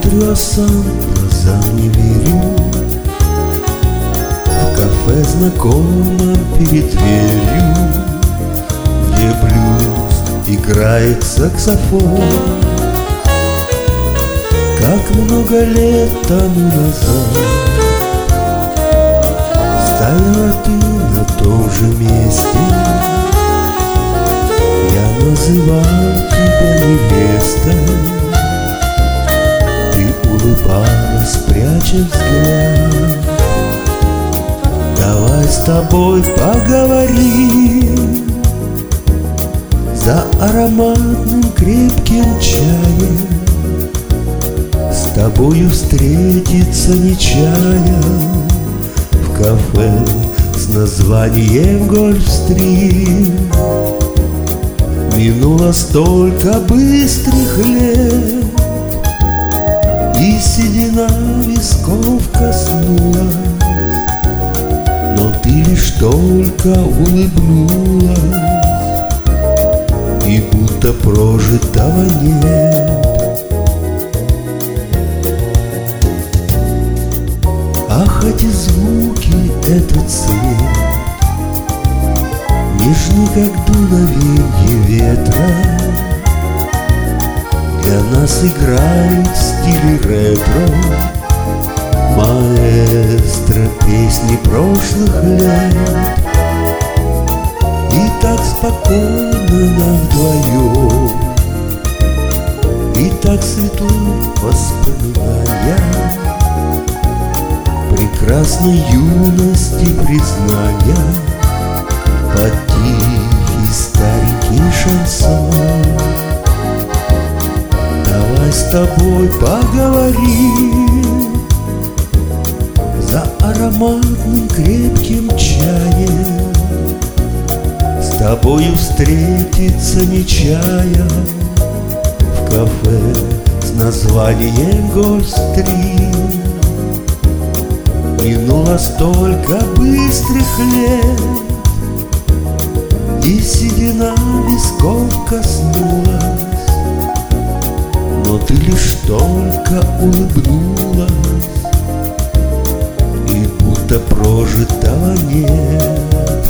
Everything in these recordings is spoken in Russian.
Смотрю, а сам глазам не верю. В кафе знакомом перед дверью, где блюз играет саксофон. Как много лет тому назад стояла ты на том же месте. Я называл тебя невестой. Ты улыбалась, пряча взгляд. Давай с тобой поговорим за ароматным крепким чаем. С тобою встретиться нечаянно в кафе с названием Гольфстрим. Минуло столько быстрых лет, и седина висков коснулась, но ты лишь только улыбнулась, и будто прожитого нет. Ах, эти звуки, этот свет, нежны, как дуновенье ветра. Для нас играет в стиле ретро маэстро песни прошлых лет. И так спокойно нам вдвоем, и так светло воспоминания прекрасной юности признания под тихий старенький шансон. Давай с тобой поговорим за ароматным крепким чаем. С тобою встретиться нечаянно в кафе с названием Гольфстрим. Минуло столько быстрых лет, и седина висков коснулась, но ты лишь только улыбнулась, и будто прожитого нет.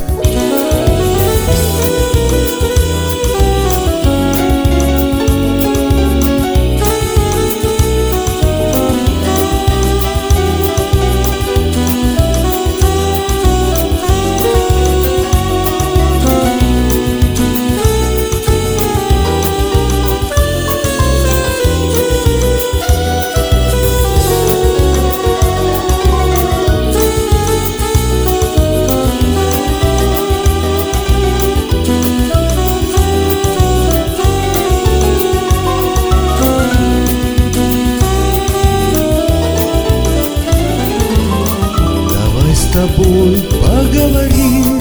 С тобой поговорим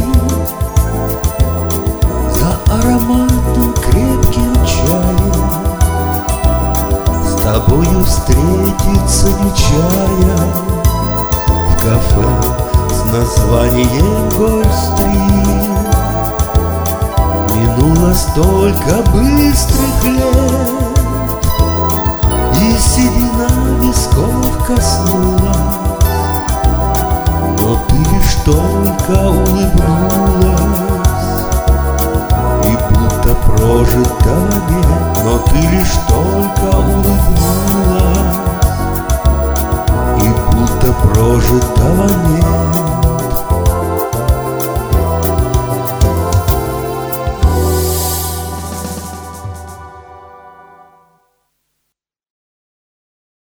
за ароматным крепким чаем. С тобою встретиться нечаянно в кафе с названием Гольфстрим. Минуло столько быстрых лет, и седина висков коснулась, но ты лишь только улыбнулась, и будто прожитого нет. Но ты лишь только улыбнулась, и будто прожитого нет.